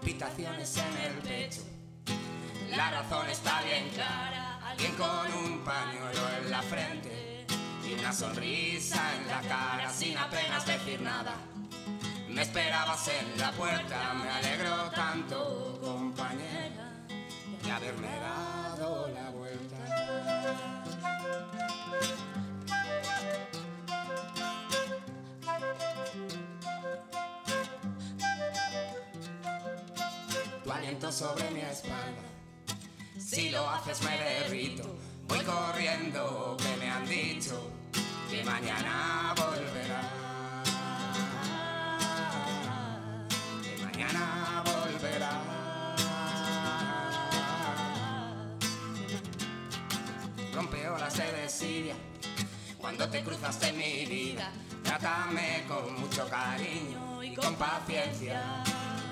palpitaciones en el pecho. La razón está bien clara, alguien con un pañuelo en la frente y una sonrisa en la cara sin apenas decir nada. Me esperabas en la puerta, me alegro tanto, compañera, de haberme dado la vuelta. Tu aliento sobre mi espalda, si lo haces me derrito. Voy corriendo, que me han dicho que mañana volverá. Que mañana volverá. Rompeolas de desidia, cuando te cruzaste en mi vida. Trátame con mucho cariño y con paciencia.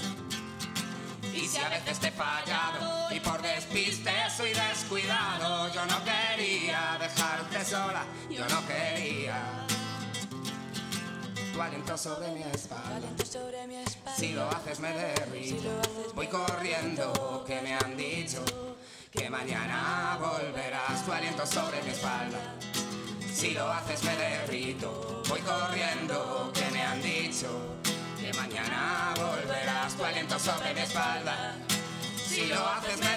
Y si a veces te he fallado y por despiste soy descuidado, yo no quería dejarte sola, yo no quería. Tu aliento sobre mi espalda, si lo haces me derrito. Voy corriendo, que me han dicho que mañana volverás. Tu aliento sobre mi espalda, si lo haces me derrito. Voy corriendo, que me han dicho que mañana volverás. Tu aliento sobre mi espalda, si lo haces me